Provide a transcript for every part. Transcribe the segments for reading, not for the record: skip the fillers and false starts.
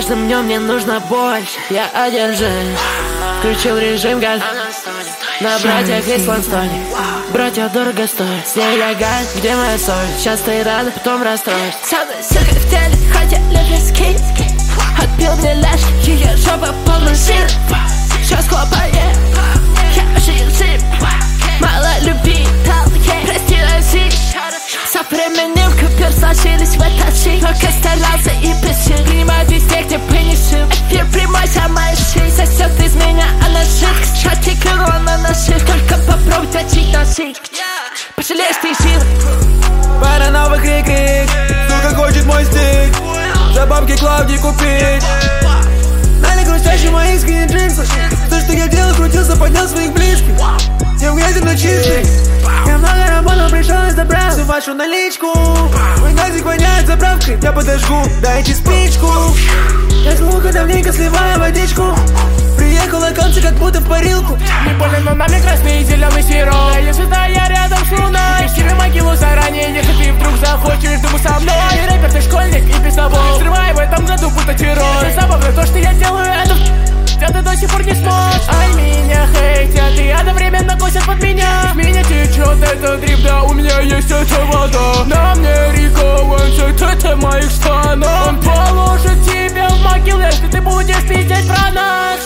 каждым днем мне нужно больше. Я одержим, включил режим газ. На братьях есть ланстони. Братья дорого стоят. С ней лягай, где моя соль? Сейчас ты рада, потом расстроишься. Со мной силкой в теле, хотели виски. Отпил мне ляжки, ее жопа полна сил. Сейчас хлопает, я жив. Мало любви, прости, носи. Со временем купюр сложились в этот щит. Только старался и пищил. Климат везде, где понесил. Эфир прямой, самая щит. Сосет из меня, она шик. Кстати, крыло на шик. Только попробуй точить носик. Пожалеешь ты силы. Пара новых рек. Сука хочет мой стик. За бабки Клауди купить. Налей грустящий моих скини джинсов. То, что я делал, крутился, поднял своих близких. Я в грязи, но чистый. Я много работал, пришел и забрал всю вашу наличку. Мой газик воняет заправкой, я подожгу, дайте спичку. Я слуга давненько сливаю водичку. Приехал на конце, как будто в парилку. Не больно, но нами красный и зеленый сироп. Если да, я рядом с луной. Себе могилу заранее, если ты вдруг захочешь, думай со мной. И рэпер, ты школьник и писабол. Взрывай в этом году, будто террор. Это забавно, то, что я делаю, это ты до сих пор не смог. Ай, меня хейтят и одновременно косят под меня. С меня течет этот дрип, да у меня есть эта вода. На мне рекомендует это моих штанов. Он положит тебя в могилу, если ты будешь пиздеть про нас.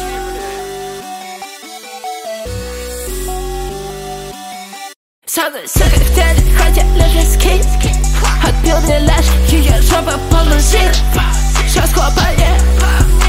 Со мной силкой в теле, хотели виски. Отпил мне ляжки, ее жопа полна жира. Сейчас хлопает,